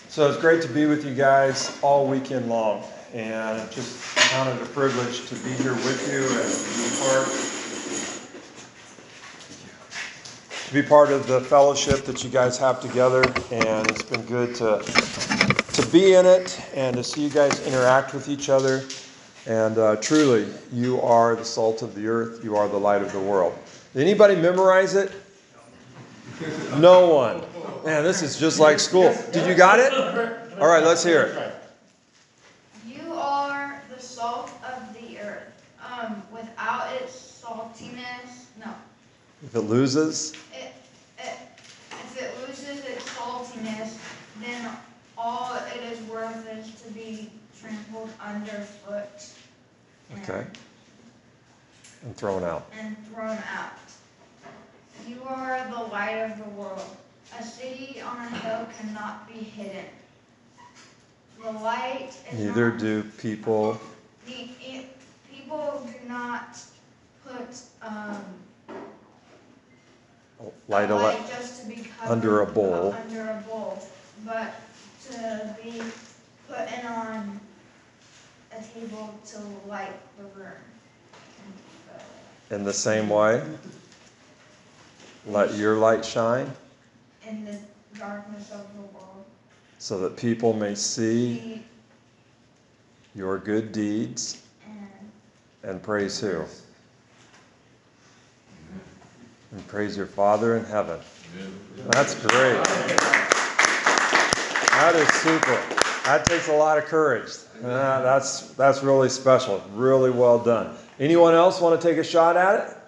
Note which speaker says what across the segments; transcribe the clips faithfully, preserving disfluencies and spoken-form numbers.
Speaker 1: So it's great to be with you guys all weekend long, and it just counted a privilege to be here with you and to be part, to be part of the fellowship that you guys have together. And it's been good to to be in it and to see you guys interact with each other. And uh, truly, you are the salt of the earth. You are the light of the world. Did anybody memorize it? No one. Man, this is just like school. Did you got it? All right, let's hear it.
Speaker 2: You are the salt of the earth. Um, without its saltiness, no.
Speaker 1: If it loses?
Speaker 2: It, it, if it loses its saltiness, then all it is worth is to be trampled underfoot. And,
Speaker 1: Okay. And thrown out.
Speaker 2: And thrown out. You are the light of the world. A city on a hill cannot be hidden. The light is
Speaker 1: Neither
Speaker 2: not,
Speaker 1: do people.
Speaker 2: People do not put um,
Speaker 1: light a
Speaker 2: light just to be covered
Speaker 1: under a bowl.
Speaker 2: Under a bowl, but to be put in on a table to light the room.
Speaker 1: In the same way, let your light shine.
Speaker 2: In the darkness of the world.
Speaker 1: So that people may see your good deeds and, and praise who? And praise your Father in heaven. That's great. That is super. That takes a lot of courage. Uh, that's, that's really special. Really well done. Anyone else want to take a shot at it?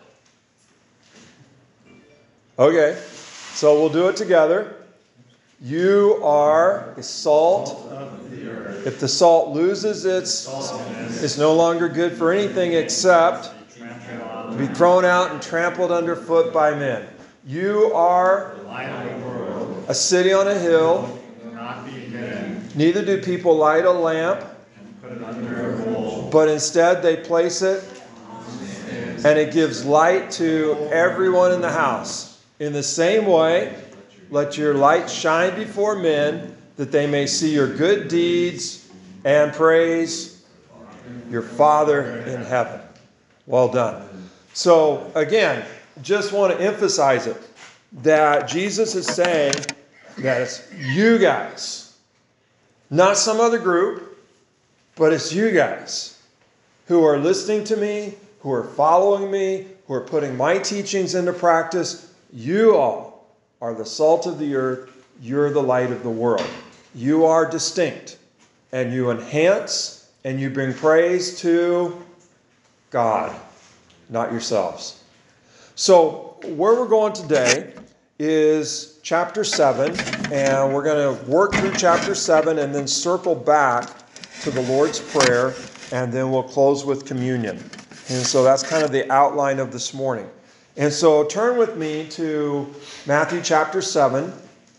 Speaker 1: Okay. So we'll do it together. You are the salt of the earth. If the salt loses its, it's no longer good for anything except to be thrown out and trampled underfoot by men. You are a city on a hill. Neither do people light a lamp, but instead they place it, and it gives light to everyone in the house. In the same way, let your light shine before men, that they may see your good deeds and praise your Father in heaven. Well done. So, again, just want to emphasize it, that Jesus is saying that it's you guys, not some other group, but it's you guys who are listening to me, who are following me, who are putting my teachings into practice. You all are the salt of the earth. You're the light of the world. You are distinct, and you enhance and you bring praise to God, not yourselves. So where we're going today is chapter seven, and we're going to work through chapter seven and then circle back to the Lord's Prayer, and then we'll close with communion. And so that's kind of the outline of this morning. And so turn with me to Matthew chapter seven,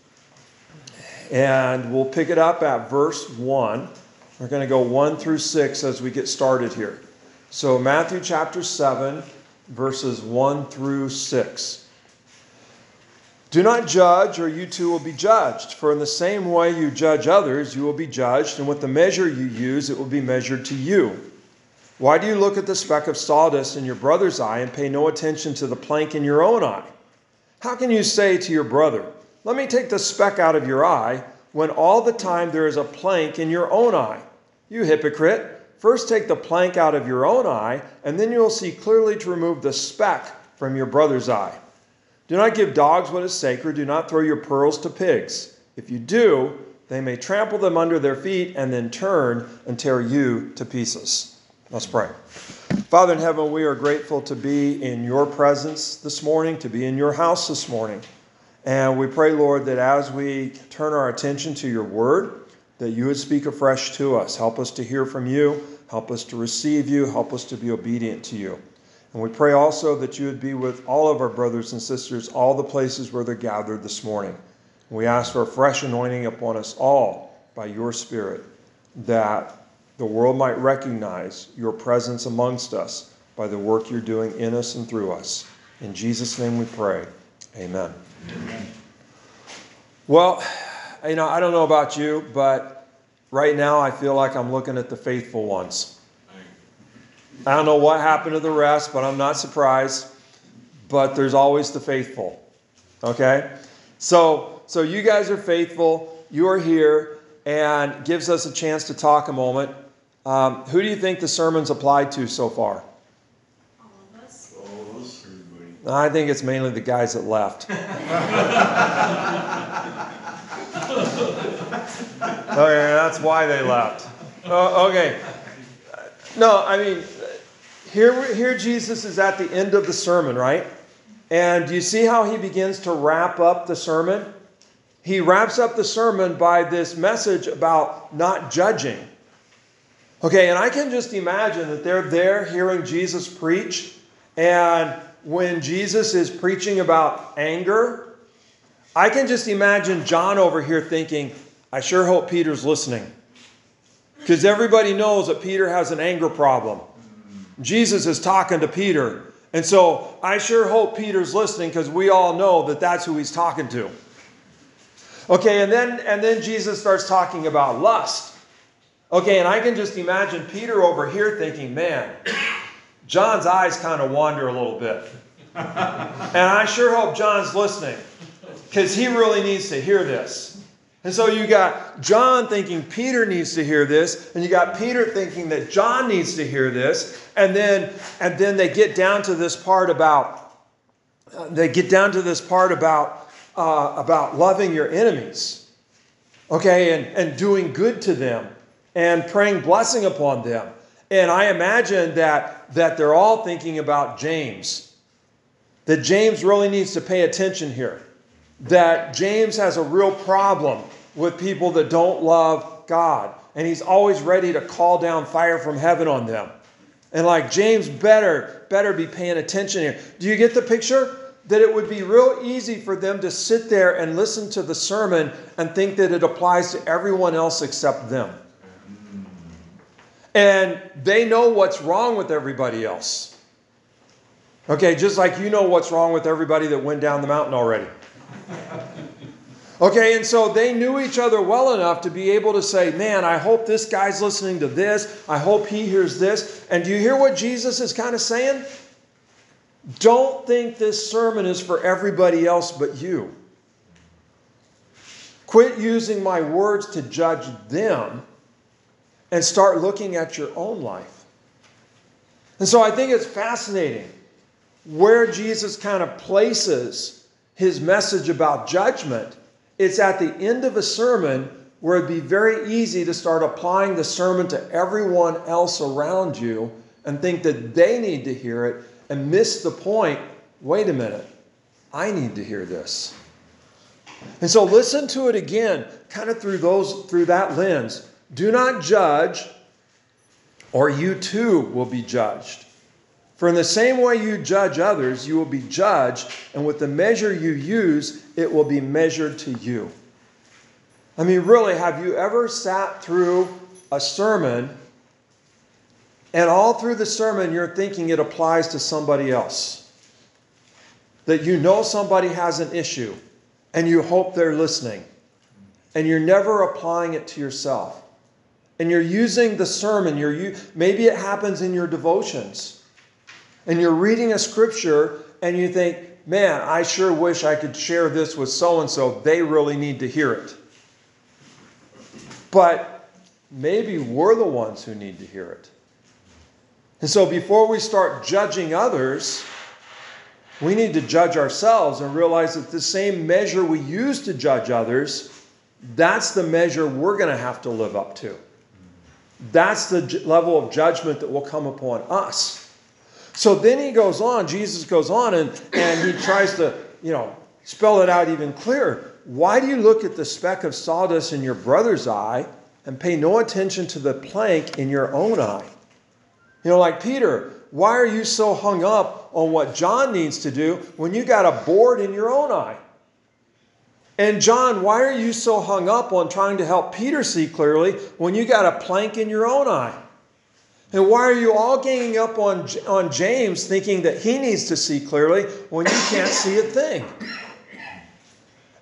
Speaker 1: and we'll pick it up at verse one. We're going to go one through six as we get started here. So Matthew chapter seven, verses one through six. Do not judge, or you too will be judged. For in the same way you judge others, you will be judged, and with the measure you use, it will be measured to you. Why do you look at the speck of sawdust in your brother's eye and pay no attention to the plank in your own eye? How can you say to your brother, let me take the speck out of your eye, when all the time there is a plank in your own eye? You hypocrite, first take the plank out of your own eye, and then you will see clearly to remove the speck from your brother's eye. Do not give dogs what is sacred. Do not throw your pearls to pigs. If you do, they may trample them under their feet and then turn and tear you to pieces. Let's pray. Father in heaven, we are grateful to be in your presence this morning, to be in your house this morning. And we pray, Lord, that as we turn our attention to your word, that you would speak afresh to us. Help us to hear from you. Help us to receive you. Help us to be obedient to you. And we pray also that you would be with all of our brothers and sisters, all the places where they're gathered this morning. And we ask for a fresh anointing upon us all by your Spirit, that the world might recognize your presence amongst us by the work you're doing in us and through us. In Jesus' name we pray. Amen. Amen. Well, you know, I don't know about you, but right now I feel like I'm looking at the faithful ones. I don't know what happened to the rest, but I'm not surprised. But there's always the faithful. Okay? So, so you guys are faithful. You are here, and gives us a chance to talk a moment. Um, who do you think the sermon's applied to so far?
Speaker 3: All of us.
Speaker 4: All of us, everybody.
Speaker 1: I think it's mainly the guys that left. Okay, that's why they left. Uh, okay. No, I mean, here, here Jesus is at the end of the sermon, right? And do you see how he begins to wrap up the sermon? He wraps up the sermon by this message about not judging. Okay, and I can just imagine that they're there hearing Jesus preach, and when Jesus is preaching about anger, I can just imagine John over here thinking, I sure hope Peter's listening. Because everybody knows that Peter has an anger problem. Jesus is talking to Peter. And so I sure hope Peter's listening, because we all know that that's who he's talking to. Okay, and then, and then Jesus starts talking about lust. Okay, and I can just imagine Peter over here thinking, man, John's eyes kind of wander a little bit. And I sure hope John's listening, because he really needs to hear this. And so you got John thinking Peter needs to hear this, and you got Peter thinking that John needs to hear this, and then and then they get down to this part about uh, they get down to this part about uh, about loving your enemies, okay, and and doing good to them, and praying blessing upon them. And I imagine that that they're all thinking about James, that James really needs to pay attention here. That James has a real problem with people that don't love God. And he's always ready to call down fire from heaven on them. And like, James better, better be paying attention here. Do you get the picture? That it would be real easy for them to sit there and listen to the sermon and think that it applies to everyone else except them. And they know what's wrong with everybody else. Okay, just like you know what's wrong with everybody that went down the mountain already. Okay, and so they knew each other well enough to be able to say, man, I hope this guy's listening to this. I hope he hears this. And do you hear what Jesus is kind of saying? Don't think this sermon is for everybody else but you. Quit using my words to judge them and start looking at your own life. And so I think it's fascinating where Jesus kind of places his message about judgment. It's at the end of a sermon where it'd be very easy to start applying the sermon to everyone else around you and think that they need to hear it and miss the point. Wait a minute, I need to hear this. And so listen to it again, kind of through those, through that lens. Do not judge, or you too will be judged. For in the same way you judge others, you will be judged, and with the measure you use, it will be measured to you. I mean, really, have you ever sat through a sermon, and all through the sermon you're thinking it applies to somebody else? That you know somebody has an issue, and you hope they're listening, and you're never applying it to yourself. And you're using the sermon, you're, maybe it happens in your devotions. And you're reading a scripture and you think, man, I sure wish I could share this with so-and-so. They really need to hear it. But maybe we're the ones who need to hear it. And so before we start judging others, we need to judge ourselves and realize that the same measure we use to judge others, that's the measure we're going to have to live up to. That's the level of judgment that will come upon us. So then he goes on, Jesus goes on, and, and he tries to, you know, spell it out even clearer. Why do you look at the speck of sawdust in your brother's eye and pay no attention to the plank in your own eye? You know, like Peter, why are you so hung up on what John needs to do when you got a board in your own eye? And John, why are you so hung up on trying to help Peter see clearly when you got a plank in your own eye? And why are you all ganging up on, on James thinking that he needs to see clearly when you can't see a thing?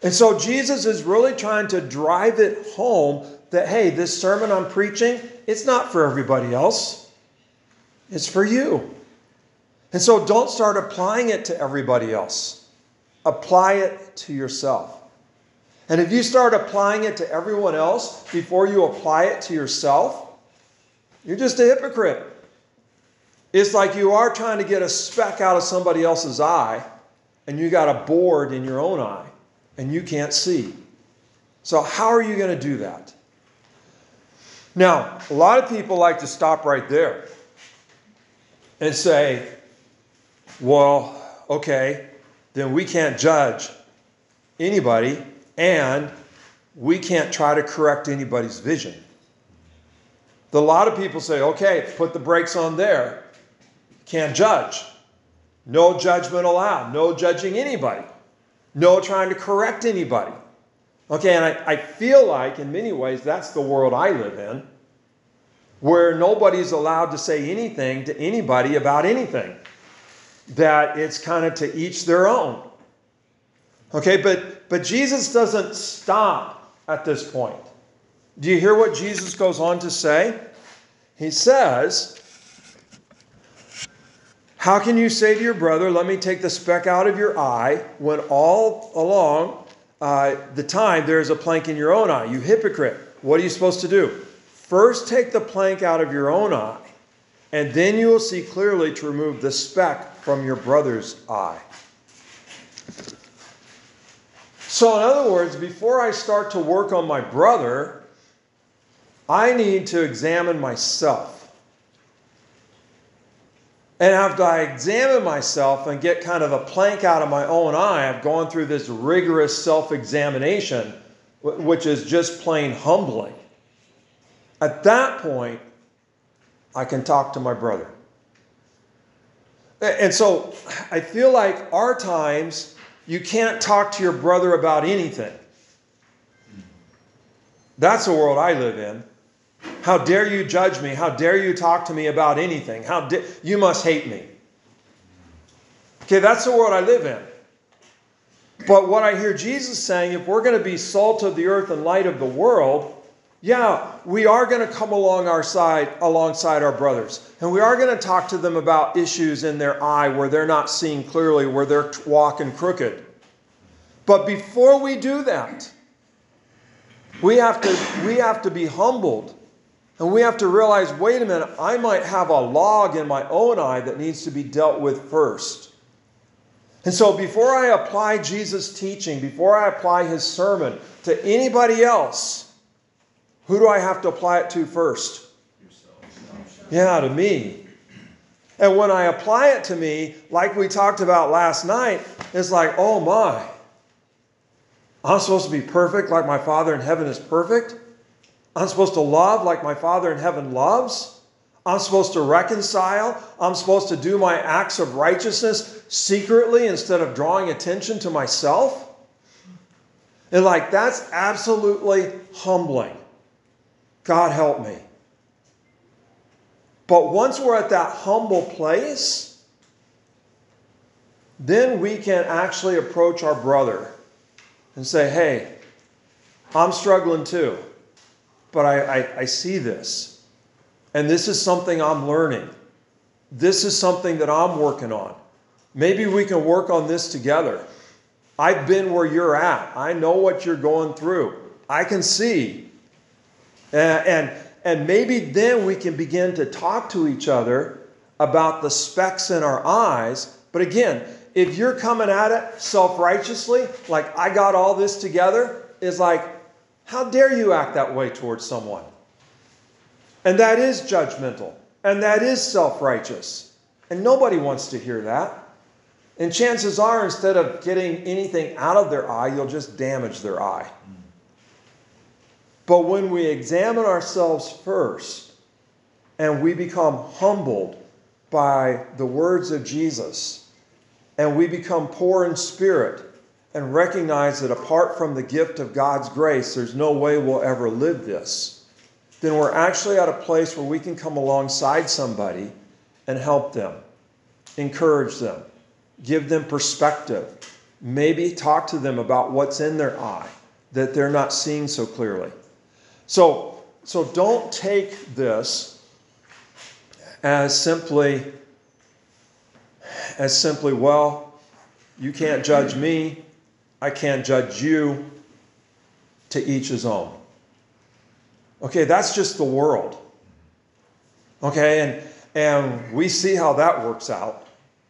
Speaker 1: And so Jesus is really trying to drive it home that, hey, this sermon I'm preaching, it's not for everybody else. It's for you. And so don't start applying it to everybody else. Apply it to yourself. And if you start applying it to everyone else before you apply it to yourself, you're just a hypocrite. It's like you are trying to get a speck out of somebody else's eye, and you got a board in your own eye, and you can't see. So how are you going to do that? Now, a lot of people like to stop right there and say, well, okay, then we can't judge anybody, and we can't try to correct anybody's vision. A lot of people say, okay, put the brakes on there. Can't judge. No judgment allowed. No judging anybody. No trying to correct anybody. Okay, and I, I feel like in many ways that's the world I live in, where nobody's allowed to say anything to anybody about anything. That it's kind of to each their own. Okay, but, but Jesus doesn't stop at this point. Do you hear what Jesus goes on to say? He says, how can you say to your brother, let me take the speck out of your eye, when all along uh, the time there is a plank in your own eye? You hypocrite. What are you supposed to do? First take the plank out of your own eye, and then you will see clearly to remove the speck from your brother's eye. So in other words, before I start to work on my brother, I need to examine myself. And after I examine myself and get kind of a plank out of my own eye, I've gone through this rigorous self-examination, which is just plain humbling. At that point, I can talk to my brother. And so I feel like our times, you can't talk to your brother about anything. That's the world I live in. How dare you judge me? How dare you talk to me about anything? How da- you must hate me. Okay, that's the world I live in. But what I hear Jesus saying, if we're going to be salt of the earth and light of the world, yeah, we are going to come along our side, alongside our brothers. And we are going to talk to them about issues in their eye where they're not seeing clearly, where they're walking crooked. But before we do that, we have to, we have to be humbled. And we have to realize, wait a minute, I might have a log in my own eye that needs to be dealt with first. And so before I apply Jesus' teaching, before I apply his sermon to anybody else, who do I have to apply it to first? Yourself. Yeah, to me. And when I apply it to me, like we talked about last night, it's like, oh my, I'm supposed to be perfect like my Father in heaven is perfect? I'm supposed to love like my Father in heaven loves? I'm supposed to reconcile? I'm supposed to do my acts of righteousness secretly instead of drawing attention to myself? And like, that's absolutely humbling. God help me. But once we're at that humble place, then we can actually approach our brother and say, hey, I'm struggling too, but I, I, I see this. And this is something I'm learning. This is something that I'm working on. Maybe we can work on this together. I've been where you're at. I know what you're going through. I can see. Uh, and, and maybe then we can begin to talk to each other about the specks in our eyes. But again, if you're coming at it self-righteously, like I got all this together, is like, how dare you act that way towards someone? And that is judgmental. And that is self-righteous. And nobody wants to hear that. And chances are, instead of getting anything out of their eye, you'll just damage their eye. But when we examine ourselves first and we become humbled by the words of Jesus and we become poor in spirit and recognize that apart from the gift of God's grace, there's no way we'll ever live this, then we're actually at a place where we can come alongside somebody and help them, encourage them, give them perspective, maybe talk to them about what's in their eye that they're not seeing so clearly. So, so don't take this as simply, as simply, well, you can't judge me, I can't judge you, to each his own. Okay, that's just the world. Okay, and, and we see how that works out.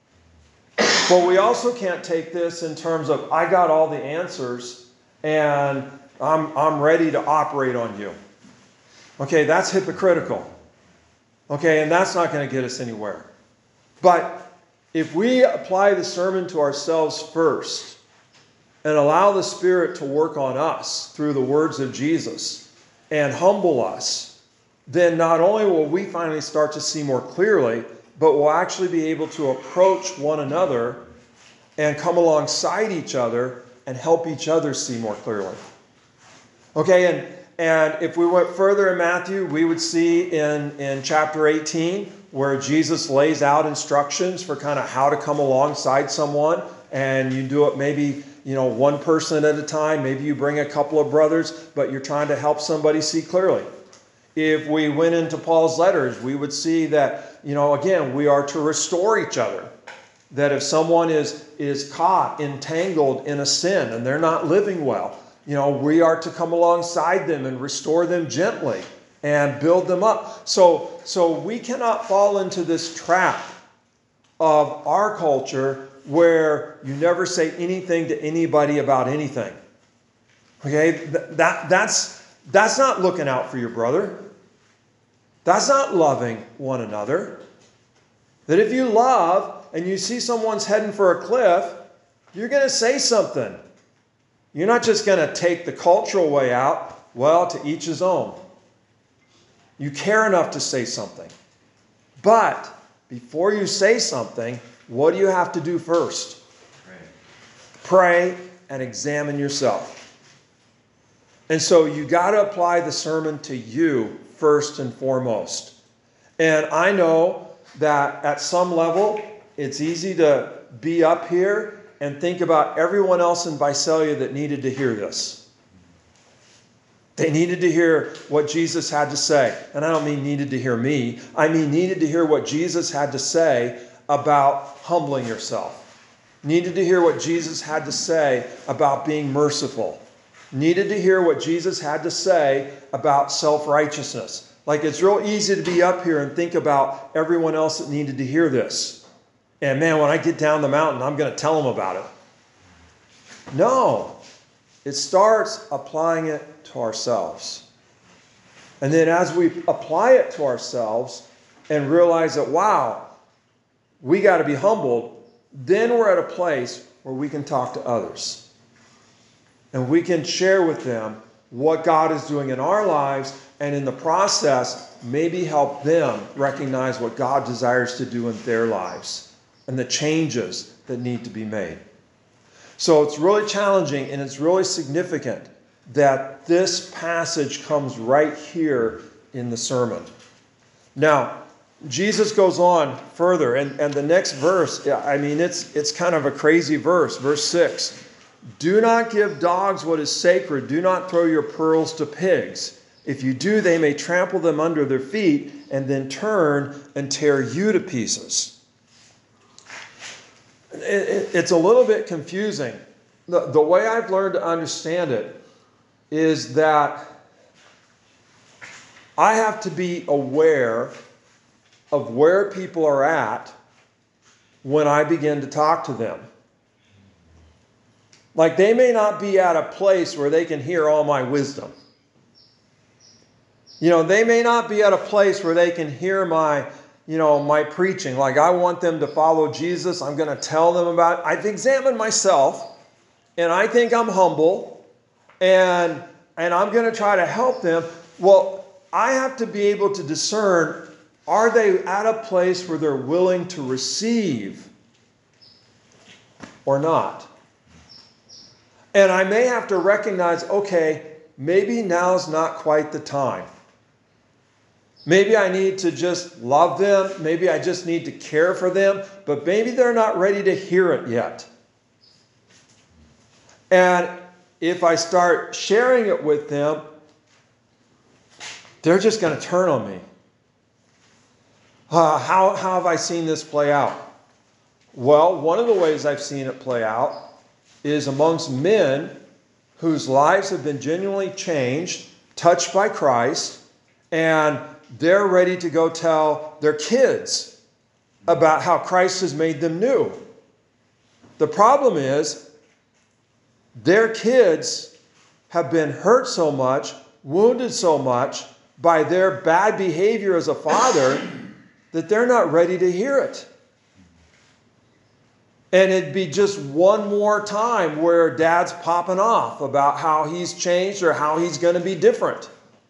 Speaker 1: But we also can't take this in terms of, I got all the answers and I'm, I'm ready to operate on you. Okay, that's hypocritical. Okay, and that's not going to get us anywhere. But if we apply the sermon to ourselves first and allow the Spirit to work on us through the words of Jesus and humble us, then not only will we finally start to see more clearly, but we'll actually be able to approach one another and come alongside each other and help each other see more clearly. Okay, and, and if we went further in Matthew, we would see in, in chapter eighteen where Jesus lays out instructions for kind of how to come alongside someone, and you do it maybe, you know, one person at a time. Maybe you bring a couple of brothers, but you're trying to help somebody see clearly. If we went into Paul's letters, we would see that, you know, again, we are to restore each other. That if someone is, is caught, entangled in a sin, and they're not living well, you know, we are to come alongside them and restore them gently and build them up. So, so we cannot fall into this trap of our culture where you never say anything to anybody about anything. Okay, that, that's, that's not looking out for your brother. That's not loving one another. That if you love and you see someone's heading for a cliff, you're going to say something. You're not just going to take the cultural way out. Well, to each his own. You care enough to say something. But before you say something, what do you have to do first? Pray. Pray and examine yourself. And so you got to apply the sermon to you first and foremost. And I know that at some level, it's easy to be up here and think about everyone else in Visalia that needed to hear this. They needed to hear what Jesus had to say. And I don't mean needed to hear me. I mean needed to hear what Jesus had to say about humbling yourself. Needed to hear what Jesus had to say about being merciful. Needed to hear what Jesus had to say about self-righteousness. Like, it's real easy to be up here and think about everyone else that needed to hear this. And man, when I get down the mountain, I'm going to tell them about it. No. It starts applying it to ourselves. And then as we apply it to ourselves and realize that, wow, we got to be humbled, then we're at a place where we can talk to others. And we can share with them what God is doing in our lives, and in the process, maybe help them recognize what God desires to do in their lives and the changes that need to be made. So it's really challenging, and it's really significant that this passage comes right here in the sermon. Now, Jesus goes on further, and, and the next verse, I mean, it's, it's kind of a crazy verse, verse six. Do not give dogs what is sacred. Do not throw your pearls to pigs. If you do, they may trample them under their feet and then turn and tear you to pieces. It, it, it's a little bit confusing. The, the way I've learned to understand it is that I have to be aware of where people are at when I begin to talk to them. Like, they may not be at a place where they can hear all my wisdom. You know, they may not be at a place where they can hear my, you know, my preaching. Like, I want them to follow Jesus. I'm going to tell them about it. I've examined myself, and I think I'm humble, and, and I'm going to try to help them. Well, I have to be able to discern, are they at a place where they're willing to receive or not? And I may have to recognize, okay, maybe now's not quite the time. Maybe I need to just love them. Maybe I just need to care for them. But maybe they're not ready to hear it yet. And if I start sharing it with them, they're just going to turn on me. Uh, how, how have I seen this play out? Well, one of the ways I've seen it play out is amongst men whose lives have been genuinely changed, touched by Christ, and they're ready to go tell their kids about how Christ has made them new. The problem is, their kids have been hurt so much, wounded so much by their bad behavior as a father that they're not ready to hear it. And it'd be just one more time where dad's popping off about how he's changed or how he's going to be different.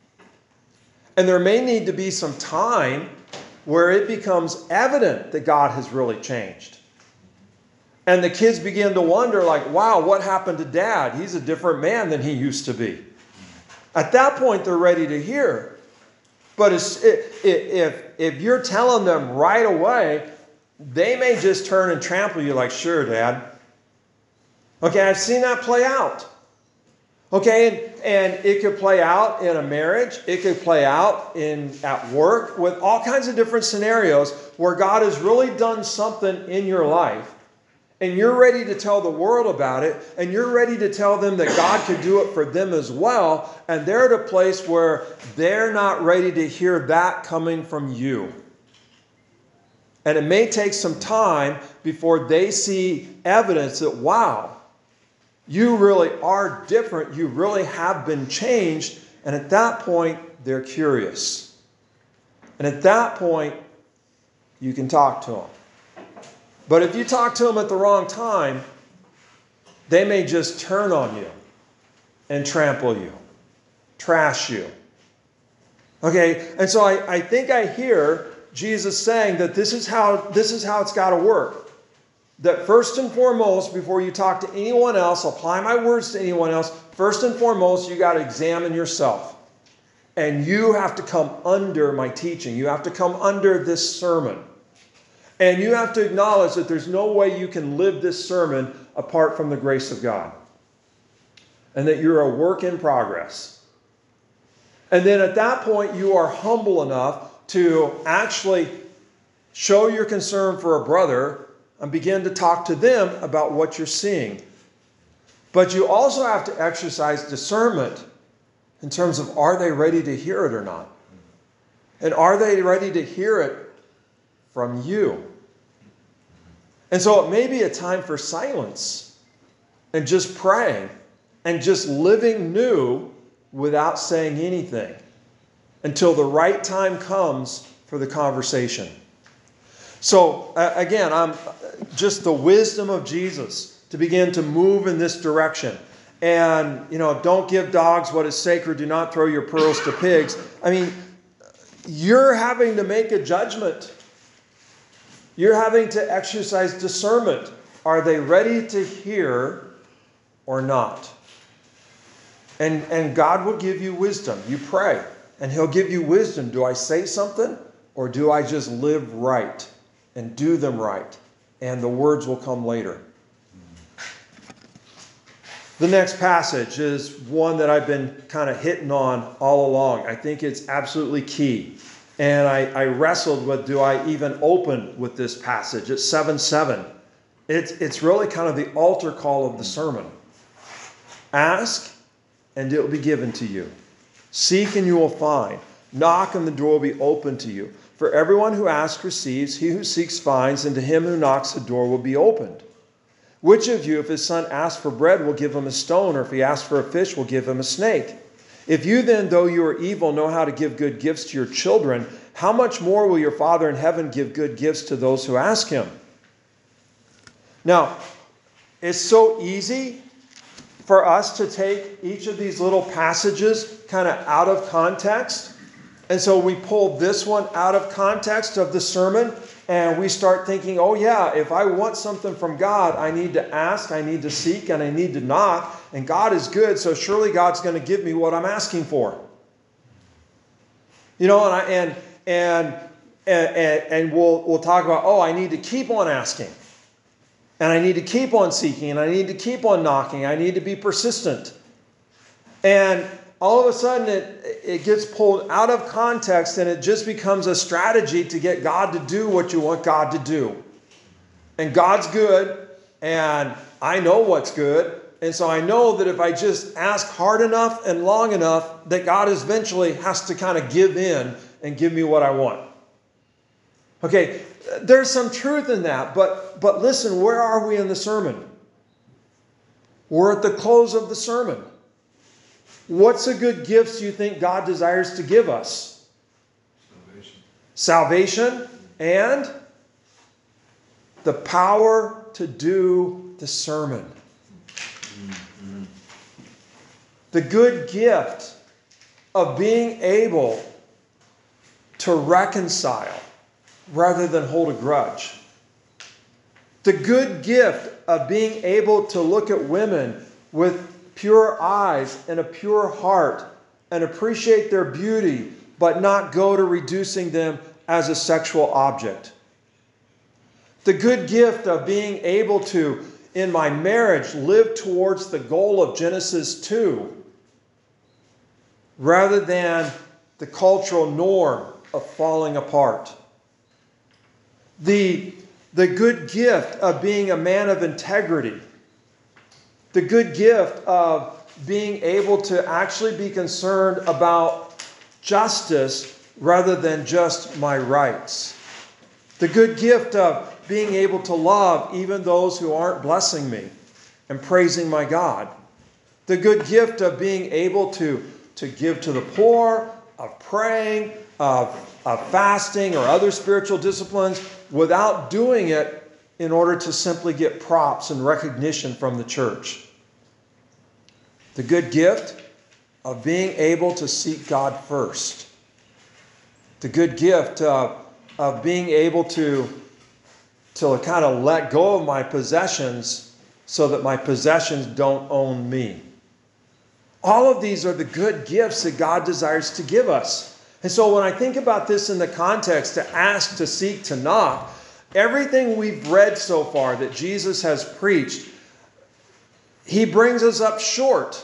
Speaker 1: And there may need to be some time where it becomes evident that God has really changed. And the kids begin to wonder, like, wow, what happened to Dad? He's a different man than he used to be. At that point, they're ready to hear. But if, if, if you're telling them right away, they may just turn and trample you like, sure, Dad. Okay, I've seen that play out. Okay, and, and it could play out in a marriage. It could play out in at work with all kinds of different scenarios where God has really done something in your life. And you're ready to tell the world about it, and you're ready to tell them that God could do it for them as well, and they're at a place where they're not ready to hear that coming from you. And it may take some time before they see evidence that, wow, you really are different, you really have been changed, and at that point, they're curious. And at that point, you can talk to them. But if you talk to them at the wrong time, they may just turn on you and trample you, trash you. Okay, and so I, I think I hear Jesus saying that this is how, this is how it's got to work. That first and foremost, before you talk to anyone else, apply my words to anyone else, first and foremost, you got to examine yourself. And you have to come under my teaching. You have to come under this sermon. And you have to acknowledge that there's no way you can live this sermon apart from the grace of God. And that you're a work in progress. And then at that point, you are humble enough to actually show your concern for a brother and begin to talk to them about what you're seeing. But you also have to exercise discernment in terms of, are they ready to hear it or not? And are they ready to hear it from you? And so it may be a time for silence and just praying and just living new without saying anything until the right time comes for the conversation. So uh, again, I'm just the wisdom of Jesus to begin to move in this direction. And, you know, don't give dogs what is sacred. Do not throw your pearls to pigs. I mean, you're having to make a judgment. You're having to exercise discernment. Are they ready to hear or not? And, and God will give you wisdom. You pray, and He'll give you wisdom. Do I say something, or do I just live right and do them right? And the words will come later. The next passage is one that I've been kind of hitting on all along. I think it's absolutely key. And I, I wrestled with, do I even open with this passage? It's seven seven. It's, it's really kind of the altar call of the sermon. Ask, and it will be given to you. Seek, and you will find. Knock, and the door will be opened to you. For everyone who asks receives, he who seeks finds, and to him who knocks the door will be opened. Which of you, if his son asks for bread, will give him a stone, or if he asks for a fish, will give him a snake? If you then, though you are evil, know how to give good gifts to your children, how much more will your Father in heaven give good gifts to those who ask Him? Now, it's so easy for us to take each of these little passages kind of out of context. And so we pull this one out of context of the sermon, and we start thinking, oh yeah, if I want something from God, I need to ask, I need to seek, and I need to knock. And God is good, so surely God's going to give me what I'm asking for. You know, and I, and and and, and we'll we'll talk about, oh, I need to keep on asking. And I need to keep on seeking, and I need to keep on knocking. I need to be persistent. And all of a sudden it, it gets pulled out of context, and it just becomes a strategy to get God to do what you want God to do. And God's good, and I know what's good. And so I know that if I just ask hard enough and long enough, that God eventually has to kind of give in and give me what I want. Okay, there's some truth in that, but, but listen, where are we in the sermon? We're at the close of the sermon. What's the good gifts you think God desires to give us? Salvation. Salvation and the power to do the sermon. Mm-hmm. The good gift of being able to reconcile rather than hold a grudge. The good gift of being able to look at women with pure eyes and a pure heart and appreciate their beauty, but not go to reducing them as a sexual object. The good gift of being able to, in my marriage, live towards the goal of Genesis two, rather than the cultural norm of falling apart. The, the good gift of being a man of integrity. The good gift of being able to actually be concerned about justice rather than just my rights. The good gift of being able to love even those who aren't blessing me and praising my God. The good gift of being able to, to give to the poor, of praying, of, of fasting or other spiritual disciplines without doing it in order to simply get props and recognition from the church. The good gift of being able to seek God first. The good gift of, of being able to, to kind of let go of my possessions so that my possessions don't own me. All of these are the good gifts that God desires to give us. And so when I think about this in the context to ask, to seek, to knock, everything we've read so far that Jesus has preached, he brings us up short.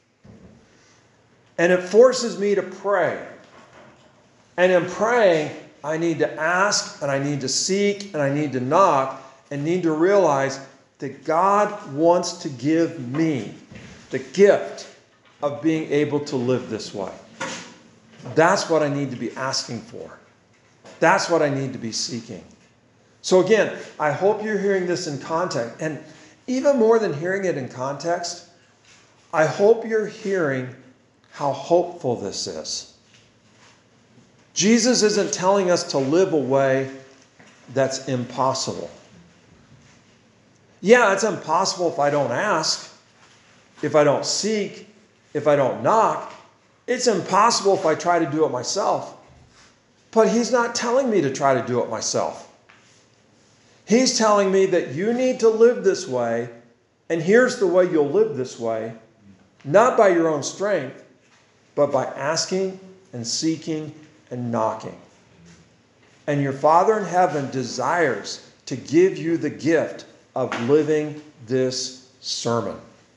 Speaker 1: And it forces me to pray. And in praying, I need to ask, and I need to seek, and I need to knock, and need to realize that God wants to give me the gift of being able to live this way. That's what I need to be asking for. That's what I need to be seeking. So again, I hope you're hearing this in context. And even more than hearing it in context, I hope you're hearing how hopeful this is. Jesus isn't telling us to live a way that's impossible. Yeah, it's impossible if I don't ask, if I don't seek, if I don't knock. It's impossible if I try to do it myself. But he's not telling me to try to do it myself. He's telling me that you need to live this way, and here's the way you'll live this way, not by your own strength, but by asking and seeking and knocking. And your Father in heaven desires to give you the gift of living this sermon.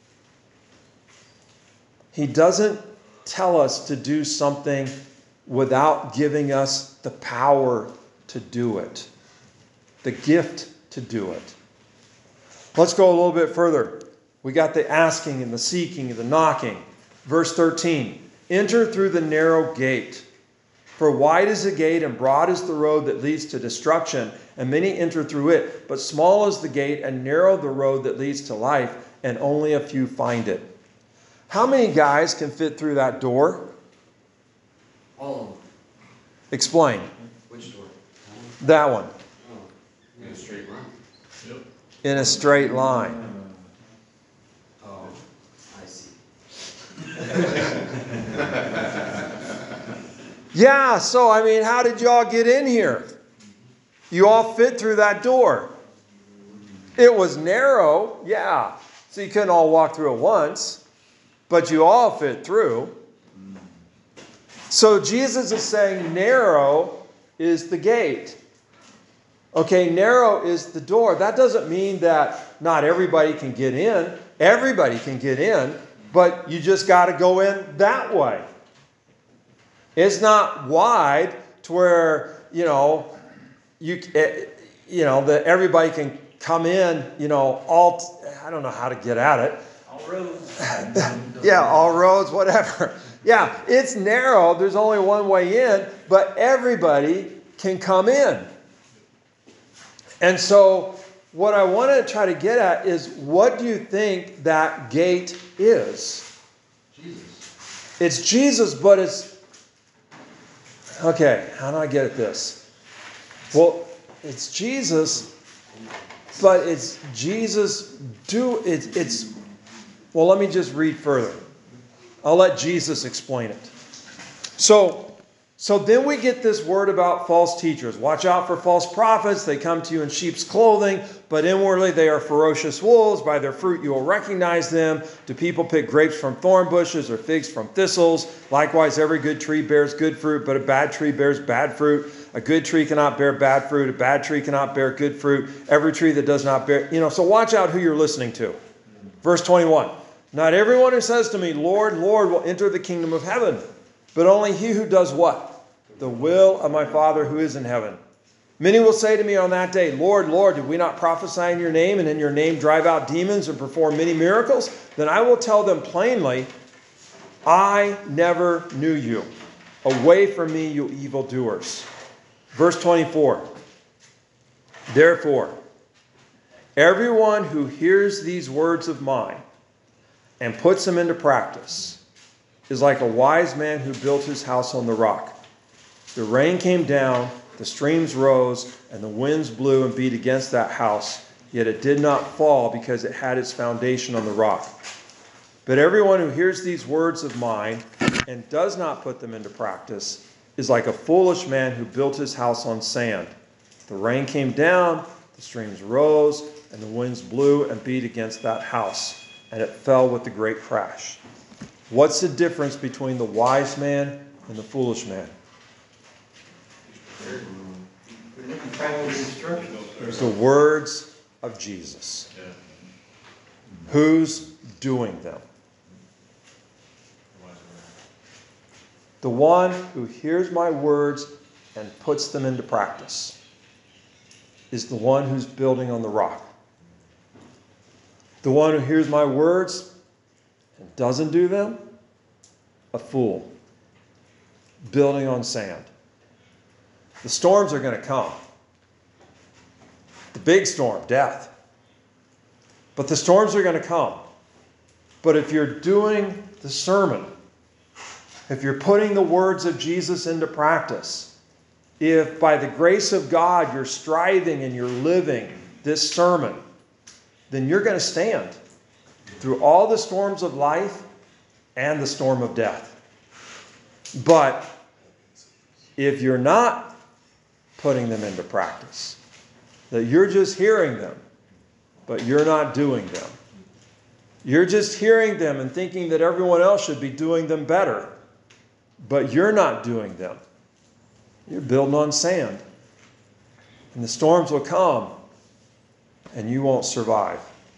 Speaker 1: He doesn't tell us to do something without giving us the power to do it, the gift to do it. Let's go a little bit further. We got the asking and the seeking and the knocking. Verse thirteen, enter through the narrow gate. For wide is the gate and broad is the road that leads to destruction, and many enter through it. But small is the gate and narrow the road that leads to life, and only a few find it. How many guys can fit through that door?
Speaker 4: All of them.
Speaker 1: Explain.
Speaker 4: Which door?
Speaker 1: That one.
Speaker 4: Oh, in a straight line.
Speaker 5: Yep.
Speaker 1: In a straight line.
Speaker 4: Oh, I see.
Speaker 1: Yeah, so I mean, how did y'all get in here? You all fit through that door. It was narrow, yeah. So you couldn't all walk through it once, but you all fit through. So Jesus is saying narrow is the gate. Okay, narrow is the door. That doesn't mean that not everybody can get in. Everybody can get in, but you just got to go in that way. It's not wide to where, you know, you, you know, that everybody can come in, you know, all, I don't know how to get at it.
Speaker 5: All roads.
Speaker 1: Yeah, all roads, whatever. Yeah, it's narrow. There's only one way in, but everybody can come in. And so what I want to try to get at is, what do you think that gate is?
Speaker 5: Jesus.
Speaker 1: It's Jesus, but it's... Okay, how do I get at this? Well, it's Jesus, but it's Jesus do... It, it's... Well, let me just read further. I'll let Jesus explain it. So, so then we get this word about false teachers. Watch out for false prophets. They come to you in sheep's clothing, but inwardly they are ferocious wolves. By their fruit you will recognize them. Do people pick grapes from thorn bushes or figs from thistles? Likewise, every good tree bears good fruit, but a bad tree bears bad fruit. A good tree cannot bear bad fruit. A bad tree cannot bear good fruit. Every tree that does not bear... You know, so watch out who you're listening to. Verse twenty-one. Not everyone who says to me, Lord, Lord, will enter the kingdom of heaven, but only he who does what? The will of my Father who is in heaven. Many will say to me on that day, Lord, Lord, did we not prophesy in your name, and in your name drive out demons and perform many miracles? Then I will tell them plainly, I never knew you. Away from me, you evildoers. Verse twenty-four. Therefore, everyone who hears these words of mine and puts them into practice is like a wise man who built his house on the rock. The rain came down, the streams rose, and the winds blew and beat against that house, yet it did not fall because it had its foundation on the rock. But everyone who hears these words of mine and does not put them into practice is like a foolish man who built his house on sand. The rain came down, the streams rose, and the winds blew and beat against that house, and it fell with a great crash. What's the difference between the wise man and the foolish man? The words of Jesus. Who's doing them? The one who hears my words and puts them into practice is the one who's building on the rock. The one who hears my words and doesn't do them, a fool, building on sand. The storms are going to come. The big storm, death. But the storms are going to come. But if you're doing the sermon, if you're putting the words of Jesus into practice, if by the grace of God you're striving and you're living this sermon, then you're going to stand through all the storms of life and the storm of death. But if you're not putting them into practice, that you're just hearing them, but you're not doing them, you're just hearing them and thinking that everyone else should be doing them better, but you're not doing them, you're building on sand. And the storms will come, and you won't survive.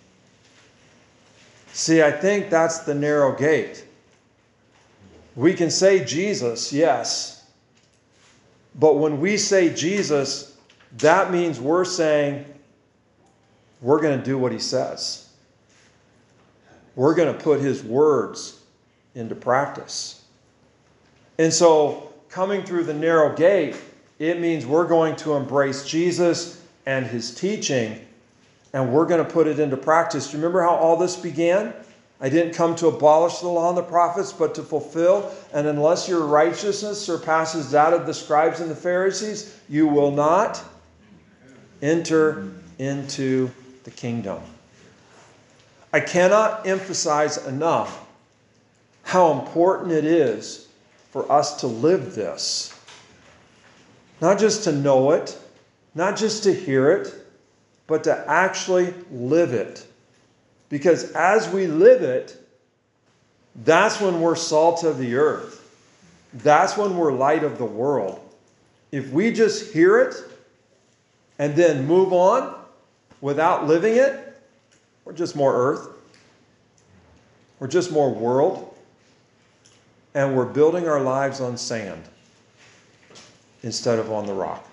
Speaker 1: See, I think that's the narrow gate. We can say Jesus, yes. But when we say Jesus, that means we're saying we're going to do what he says. We're going to put his words into practice. And so, coming through the narrow gate, it means we're going to embrace Jesus and his teaching, and we're going to put it into practice. Do you remember how all this began? I didn't come to abolish the law and the prophets, but to fulfill. And unless your righteousness surpasses that of the scribes and the Pharisees, you will not enter into the kingdom. I cannot emphasize enough how important it is for us to live this. Not just to know it, not just to hear it, but to actually live it. Because as we live it, that's when we're salt of the earth. That's when we're light of the world. If we just hear it and then move on without living it, we're just more earth. We're just more world. And we're building our lives on sand instead of on the rock.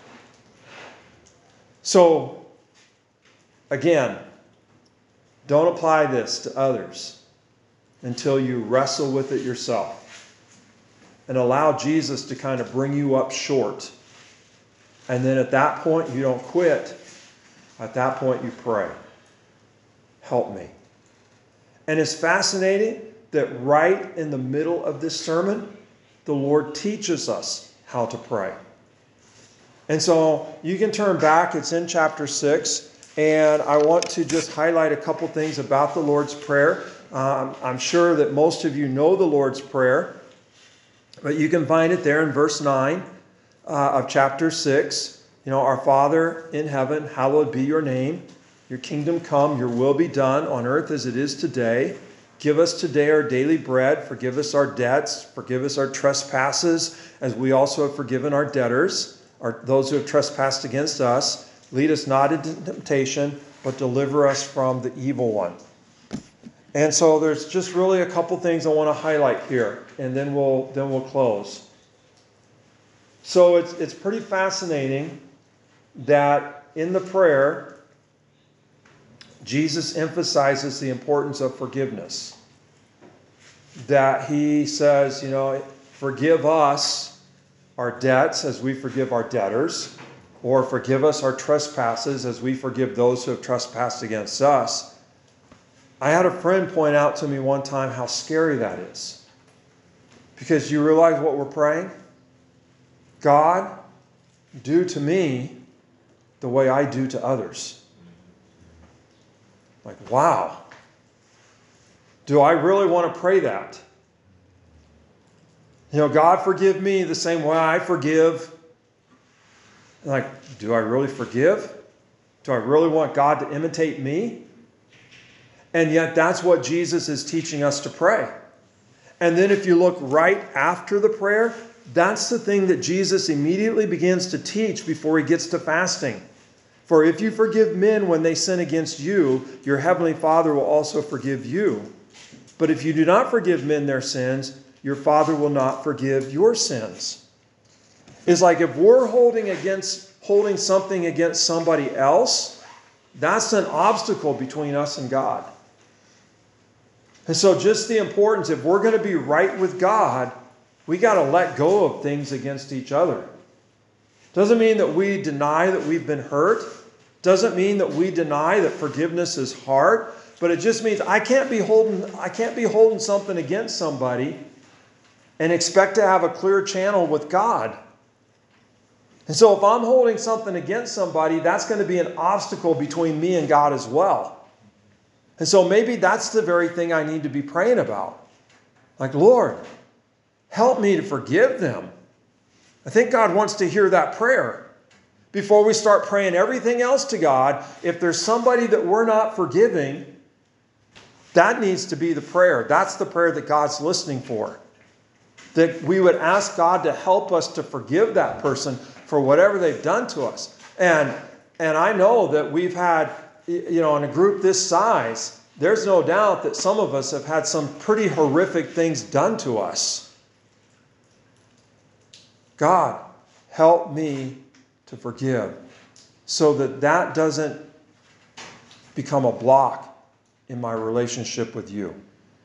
Speaker 1: So, again, don't apply this to others until you wrestle with it yourself and allow Jesus to kind of bring you up short. And then at that point, you don't quit. At that point, you pray. Help me. And it's fascinating that right in the middle of this sermon, the Lord teaches us how to pray. And so you can turn back. It's in chapter six. And I want to just highlight a couple things about the Lord's Prayer. Um, I'm sure that most of you know the Lord's Prayer. But you can find it there in verse nine uh, of chapter six. You know, our Father in heaven, hallowed be your name. Your kingdom come, your will be done on earth as it is today. Give us today our daily bread. Forgive us our debts. Forgive us our trespasses, as we also have forgiven our debtors, our, those who have trespassed against us. Lead us not into temptation, but deliver us from the evil one. And so there's just really a couple things I want to highlight here, and then we'll then we'll close. So it's it's pretty fascinating that in the prayer, Jesus emphasizes the importance of forgiveness. That he says, you know, forgive us our debts as we forgive our debtors, or forgive us our trespasses as we forgive those who have trespassed against us. I had a friend point out to me one time how scary that is. Because you realize what we're praying? God, do to me the way I do to others. Like, wow. Do I really want to pray that? You know, God, forgive me the same way I forgive. Like, do I really forgive? Do I really want God to imitate me? And yet that's what Jesus is teaching us to pray. And then if you look right after the prayer, that's the thing that Jesus immediately begins to teach before he gets to fasting. For if you forgive men when they sin against you, your heavenly Father will also forgive you. But if you do not forgive men their sins, your Father will not forgive your sins. It's like if we're holding against holding something against somebody else, that's an obstacle between us and God. And so just the importance, if we're going to be right with God, we got to let go of things against each other. Doesn't mean that we deny that we've been hurt. Doesn't mean that we deny that forgiveness is hard. But it just means I can't be holding, I can't be holding something against somebody and expect to have a clear channel with God. And so if I'm holding something against somebody, that's going to be an obstacle between me and God as well. And so maybe that's the very thing I need to be praying about. Like, Lord, help me to forgive them. I think God wants to hear that prayer. Before we start praying everything else to God, if there's somebody that we're not forgiving, that needs to be the prayer. That's the prayer that God's listening for. That we would ask God to help us to forgive that person for whatever they've done to us. And, and I know that we've had, you know, in a group this size, there's no doubt that some of us have had some pretty horrific things done to us. God, help me to forgive so that that doesn't become a block in my relationship with you.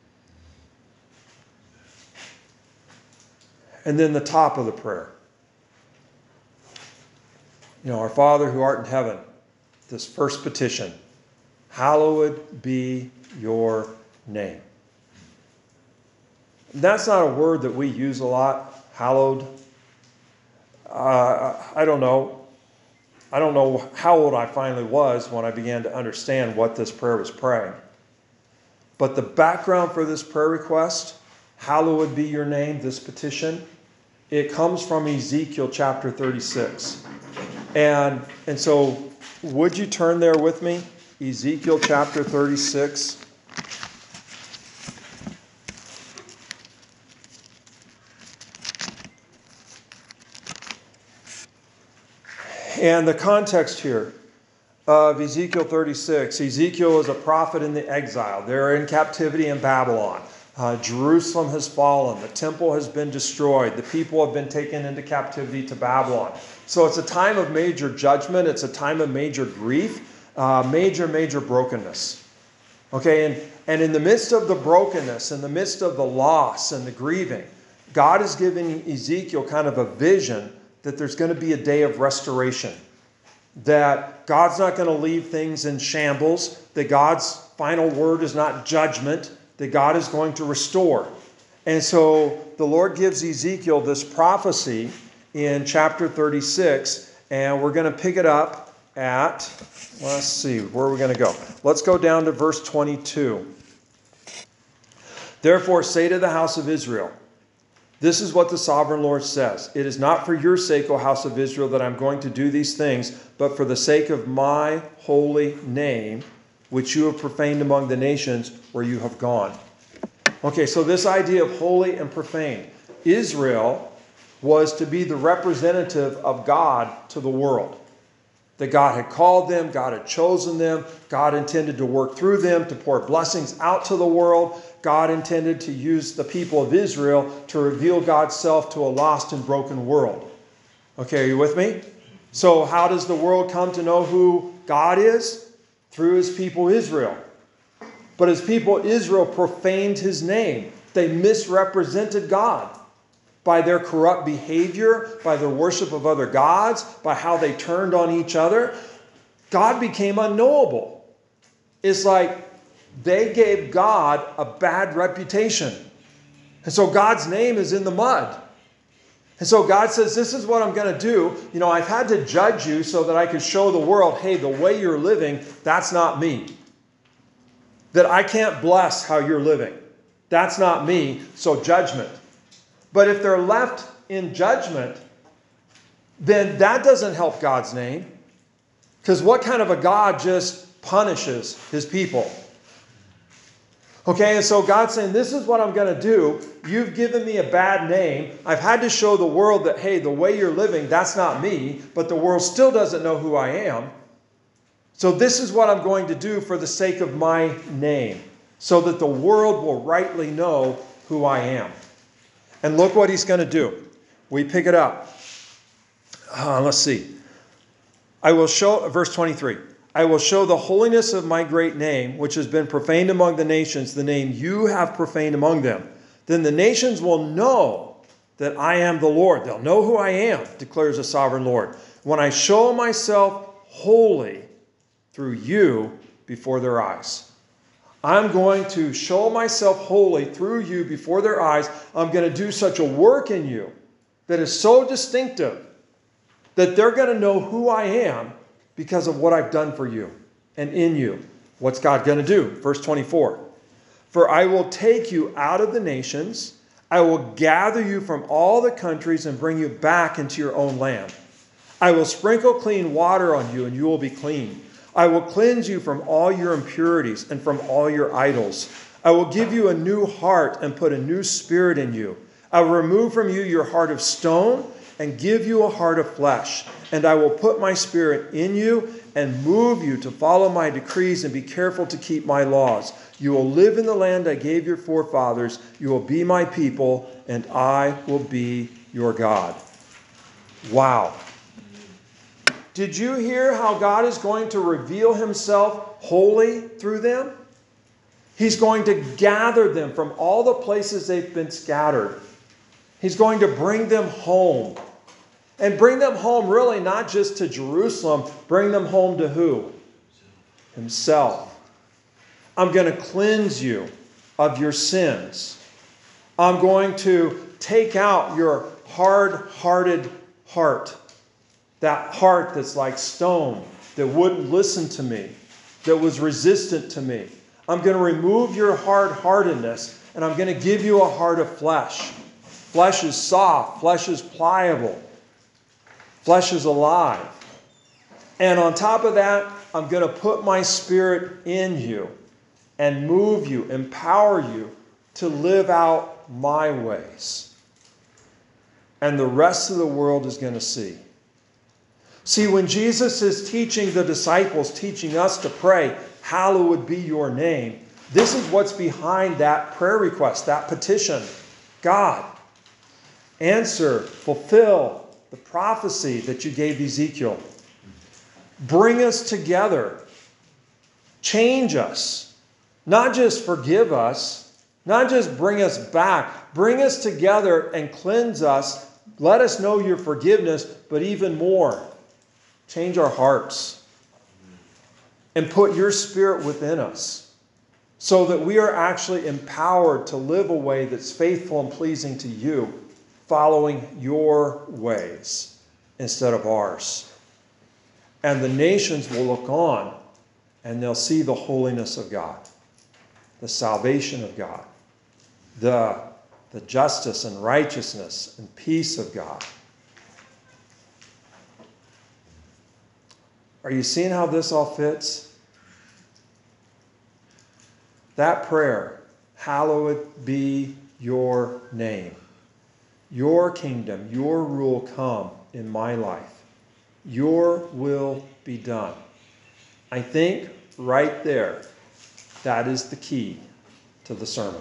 Speaker 1: And then the top of the prayer. You know, our Father who art in heaven, this first petition, hallowed be your name. That's not a word that we use a lot, hallowed. Uh, I don't know. I don't know how old I finally was when I began to understand what this prayer was praying. But the background for this prayer request, hallowed be your name, this petition, it comes from Ezekiel chapter thirty-six. And, and so would you turn there with me? Ezekiel chapter thirty-six. And the context here, of Ezekiel thirty-six. Ezekiel is a prophet in the exile. They're in captivity in Babylon. Uh, Jerusalem has fallen. The temple has been destroyed. The people have been taken into captivity to Babylon. So it's a time of major judgment. It's a time of major grief, uh, major, major brokenness. Okay, and, and in the midst of the brokenness, in the midst of the loss and the grieving, God is giving Ezekiel kind of a vision that there's going to be a day of restoration. That God's not going to leave things in shambles. That God's final word is not judgment. That God is going to restore. And so the Lord gives Ezekiel this prophecy in chapter thirty-six. And we're going to pick it up at, let's see, where are we going to go? Let's go down to verse twenty-two. Therefore say to the house of Israel, this is what the sovereign Lord says. It is not for your sake, O house of Israel, that I'm going to do these things, but for the sake of my holy name, which you have profaned among the nations where you have gone. Okay, so this idea of holy and profane. Israel was to be the representative of God to the world. That God had called them, God had chosen them, God intended to work through them, to pour blessings out to the world. God intended to use the people of Israel to reveal God's self to a lost and broken world. Okay, are you with me? So how does the world come to know who God is? Through his people Israel. But his people Israel profaned his name. They misrepresented God by their corrupt behavior, by their worship of other gods, by how they turned on each other. God became unknowable. It's like they gave God a bad reputation. And so God's name is in the mud. And so God says, this is what I'm going to do. You know, I've had to judge you so that I could show the world, hey, the way you're living, that's not me. That I can't bless how you're living. That's not me. So judgment. But if they're left in judgment, then that doesn't help God's name. Because what kind of a God just punishes his people? Okay, and so God's saying, this is what I'm going to do. You've given me a bad name. I've had to show the world that, hey, the way you're living, that's not me. But the world still doesn't know who I am. So this is what I'm going to do for the sake of my name. So that the world will rightly know who I am. And look what he's going to do. We pick it up. Uh, let's see. I will show, verse twenty-three. I will show the holiness of my great name, which has been profaned among the nations, the name you have profaned among them. Then the nations will know that I am the Lord. They'll know who I am, declares the sovereign Lord, when I show myself holy through you before their eyes. I'm going to show myself holy through you before their eyes. I'm going to do such a work in you that is so distinctive that they're going to know who I am because of what I've done for you and in you. What's God going to do? Verse twenty-four. For I will take you out of the nations. I will gather you from all the countries and bring you back into your own land. I will sprinkle clean water on you and you will be clean. I will cleanse you from all your impurities and from all your idols. I will give you a new heart and put a new spirit in you. I will remove from you your heart of stone and give you a heart of flesh. And I will put my spirit in you and move you to follow my decrees and be careful to keep my laws. You will live in the land I gave your forefathers. You will be my people, and I will be your God. Wow. Did you hear how God is going to reveal himself holy through them? He's going to gather them from all the places they've been scattered. He's going to bring them home. And bring them home really not just to Jerusalem. Bring them home to who? Himself. I'm going to cleanse you of your sins. I'm going to take out your hard-hearted heart. That heart that's like stone, that wouldn't listen to me, that was resistant to me. I'm going to remove your hard-heartedness, and I'm going to give you a heart of flesh. Flesh is soft. Flesh is pliable. Flesh is alive. And on top of that, I'm going to put my spirit in you and move you, empower you to live out my ways. And the rest of the world is going to see. See, when Jesus is teaching the disciples, teaching us to pray, hallowed be your name, this is what's behind that prayer request, that petition. God, answer, fulfill the prophecy that you gave Ezekiel. Bring us together. Change us. Not just forgive us, not just bring us back. Bring us together and cleanse us. Let us know your forgiveness, but even more, change our hearts and put your Spirit within us so that we are actually empowered to live a way that's faithful and pleasing to you, following your ways instead of ours. And the nations will look on and they'll see the holiness of God, the salvation of God, the, the justice and righteousness and peace of God. Are you seeing how this all fits? That prayer, hallowed be your name. Your kingdom, your rule come in my life. Your will be done. I think right there, that is the key to the sermon.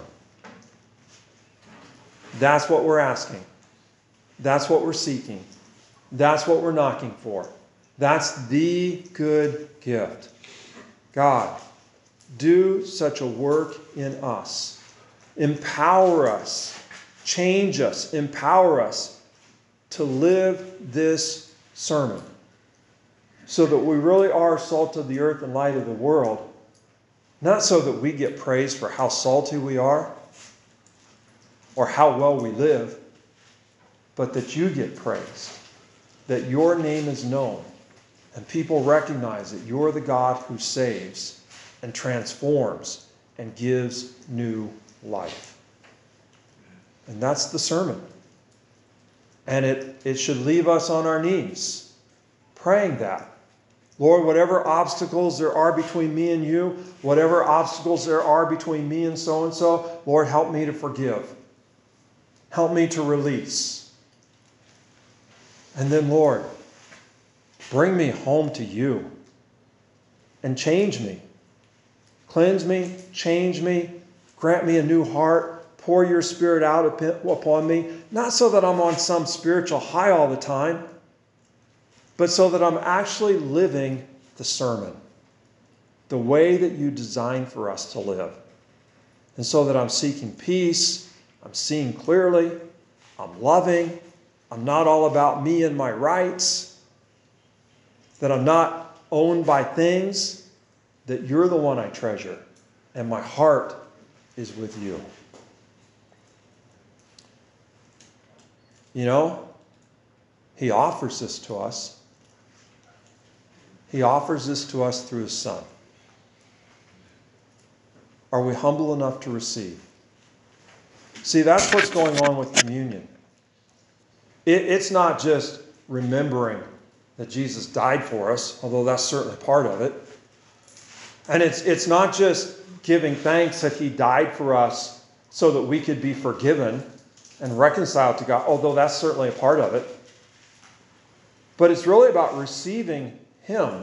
Speaker 1: That's what we're asking. That's what we're seeking. That's what we're knocking for. That's the good gift. God, do such a work in us. Empower us. Change us. Empower us to live this sermon so that we really are salt of the earth and light of the world. Not so that we get praised for how salty we are or how well we live, but that you get praised, that your name is known, and people recognize that you're the God who saves and transforms and gives new life. And that's the sermon. And it, it should leave us on our knees, praying that. Lord, whatever obstacles there are between me and you, whatever obstacles there are between me and so-and-so, Lord, help me to forgive. Help me to release. And then, Lord, bring me home to you and change me. Cleanse me, change me, grant me a new heart, pour your Spirit out upon me, not so that I'm on some spiritual high all the time, but so that I'm actually living the sermon, the way that you designed for us to live. And so that I'm seeking peace, I'm seeing clearly, I'm loving, I'm not all about me and my rights, that I'm not owned by things, that you're the one I treasure, and my heart is with you. You know, he offers this to us. He offers this to us through his Son. Are we humble enough to receive? See, that's what's going on with communion. It, it's not just remembering that Jesus died for us, although that's certainly part of it. And it's, it's not just giving thanks that he died for us so that we could be forgiven and reconciled to God, although that's certainly a part of it. But it's really about receiving him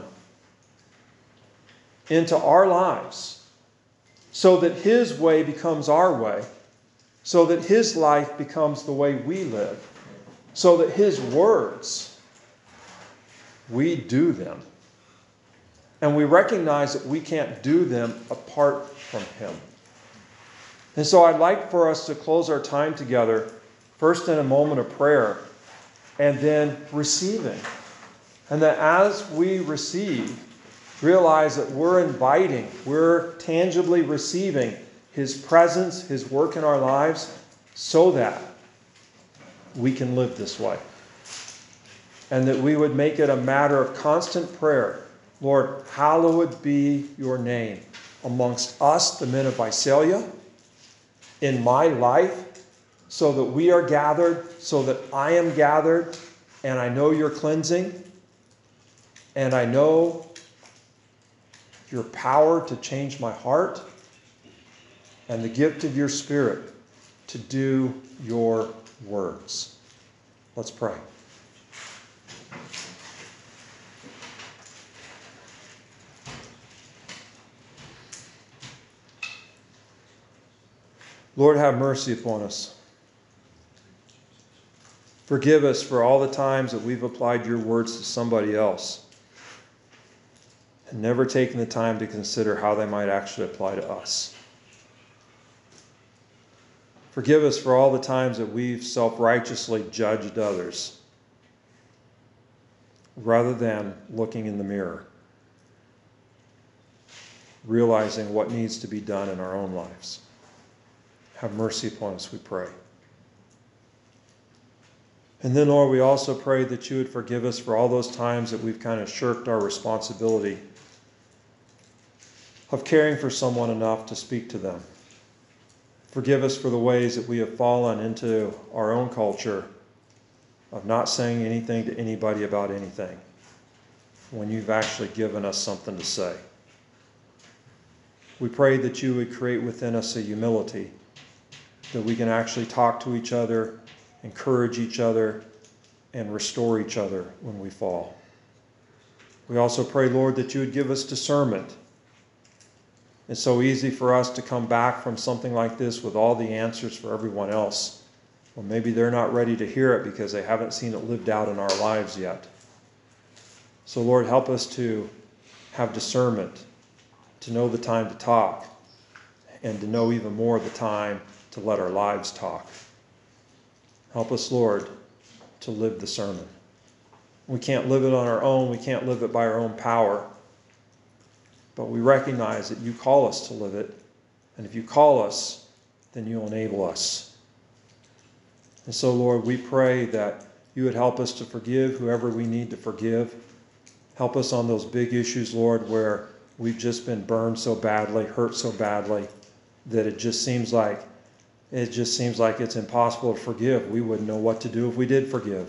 Speaker 1: into our lives so that his way becomes our way, so that his life becomes the way we live, so that his words, we do them. And we recognize that we can't do them apart from him. And so I'd like for us to close our time together, first in a moment of prayer, and then receiving. And that as we receive, realize that we're inviting, we're tangibly receiving his presence, his work in our lives, so that we can live this way. And that we would make it a matter of constant prayer. Lord, hallowed be your name amongst us, the men of Visalia, in my life, so that we are gathered, so that I am gathered, and I know your cleansing, and I know your power to change my heart, and the gift of your Spirit to do your words. Let's pray. Lord, have mercy upon us. Forgive us for all the times that we've applied your words to somebody else and never taken the time to consider how they might actually apply to us. Forgive us for all the times that we've self-righteously judged others rather than looking in the mirror, realizing what needs to be done in our own lives. Have mercy upon us, we pray. And then, Lord, we also pray that you would forgive us for all those times that we've kind of shirked our responsibility of caring for someone enough to speak to them. Forgive us for the ways that we have fallen into our own culture of not saying anything to anybody about anything when you've actually given us something to say. We pray that you would create within us a humility, that we can actually talk to each other, encourage each other, and restore each other when we fall. We also pray, Lord, that you would give us discernment. It's so easy for us to come back from something like this with all the answers for everyone else. Well, maybe they're not ready to hear it because they haven't seen it lived out in our lives yet. So, Lord, help us to have discernment, to know the time to talk, and to know even more the time to let our lives talk. Help us, Lord, to live the sermon. We can't live it on our own. We can't live it by our own power. But we recognize that you call us to live it. And if you call us, then you'll enable us. And so, Lord, we pray that you would help us to forgive whoever we need to forgive. Help us on those big issues, Lord, where we've just been burned so badly, hurt so badly, that it just seems like it just seems like it's impossible to forgive. We wouldn't know what to do if we did forgive.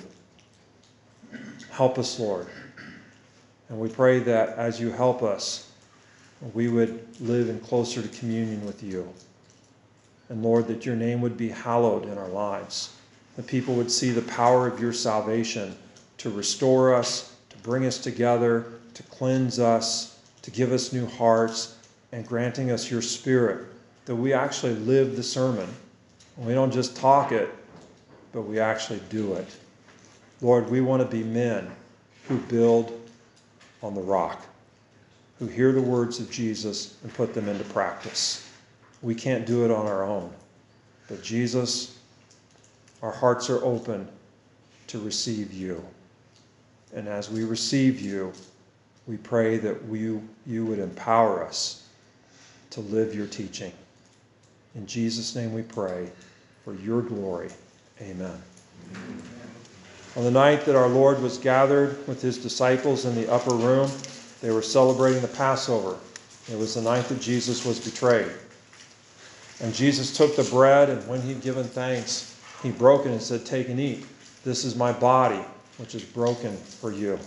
Speaker 1: Help us, Lord. And we pray that as you help us, we would live in closer to communion with you. And Lord, that your name would be hallowed in our lives. That people would see the power of your salvation to restore us, to bring us together, to cleanse us, to give us new hearts, and granting us your Spirit, that we actually live the sermon. We don't just talk it, but we actually do it. Lord, we want to be men who build on the rock, who hear the words of Jesus and put them into practice. We can't do it on our own. But Jesus, our hearts are open to receive you. And as we receive you, we pray that we, you would empower us to live your teaching. In Jesus' name we pray, for your glory. Amen. Amen. On the night that our Lord was gathered with his disciples in the upper room, they were celebrating the Passover. It was the night that Jesus was betrayed. And Jesus took the bread, and when he'd given thanks, he broke it and said, "Take and eat. This is my body, which is broken for you."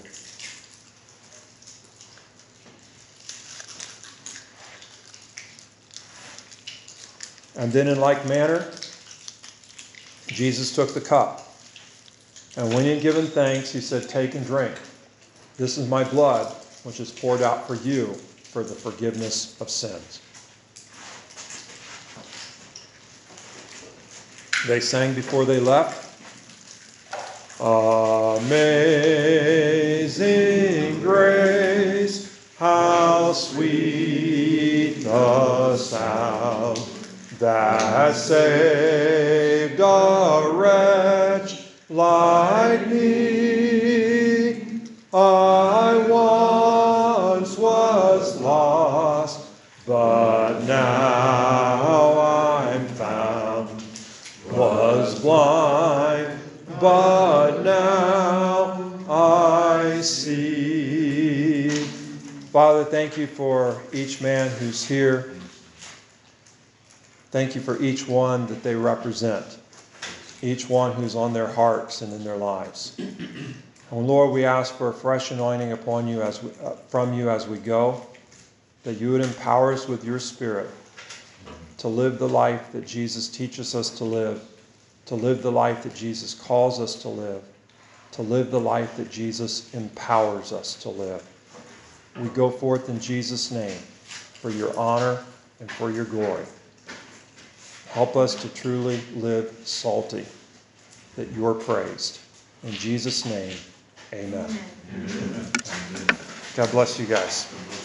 Speaker 1: And then in like manner, Jesus took the cup. And when he had given thanks, he said, "Take and drink. This is my blood, which is poured out for you for the forgiveness of sins." They sang before they left, "Amazing grace, how sweet the sound that saved a wretch like me. I once was lost, but now I'm found. Was blind, but now I see." Father, thank you for each man who's here. Thank you for each one that they represent, each one who's on their hearts and in their lives. And Lord, we ask for a fresh anointing upon you as we, uh, from you as we go, that you would empower us with your Spirit to live the life that Jesus teaches us to live, to live the life that Jesus calls us to live, to live the life that Jesus empowers us to live. We go forth in Jesus' name for your honor and for your glory. Help us to truly live salty, that you're praised. In Jesus' name, amen.
Speaker 2: Amen.
Speaker 1: God bless you guys.